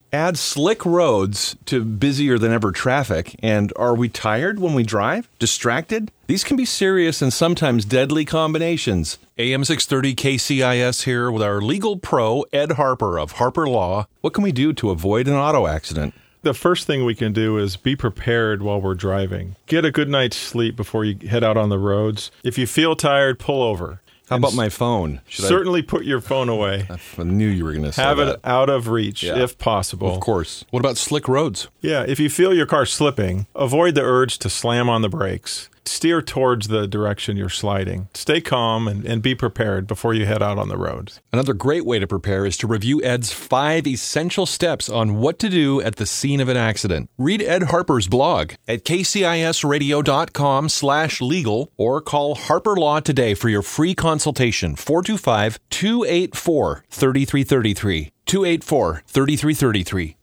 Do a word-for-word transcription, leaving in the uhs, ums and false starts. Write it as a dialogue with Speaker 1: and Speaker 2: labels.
Speaker 1: Add slick roads to busier than ever traffic, and are we tired when we drive? Distracted? These can be serious and sometimes deadly combinations.
Speaker 2: A M six thirty K C I S here with our legal pro, Ed Harper of Harper Law.
Speaker 1: What can we do to avoid an auto accident?
Speaker 3: The first thing we can do is be prepared while we're driving. Get a good night's sleep before you head out on the roads. If you feel tired, pull over.
Speaker 1: How
Speaker 3: And
Speaker 1: about my phone? Should
Speaker 3: certainly I... put your phone away.
Speaker 1: I knew you were going to say
Speaker 3: Have
Speaker 1: that.
Speaker 3: Have it out of reach, yeah. if possible.
Speaker 1: Of course.
Speaker 2: What about slick roads?
Speaker 3: Yeah, if you feel your car slipping, avoid the urge to slam on the brakes. Steer towards the direction you're sliding. Stay calm and, and be prepared before you head out on the road.
Speaker 2: Another great way to prepare is to review Ed's five essential steps on what to do at the scene of an accident. Read Ed Harper's blog at kcisradio.com slash legal or call Harper Law today for your free consultation, four two five, two eight four, three three three three, two eight four, three three three three.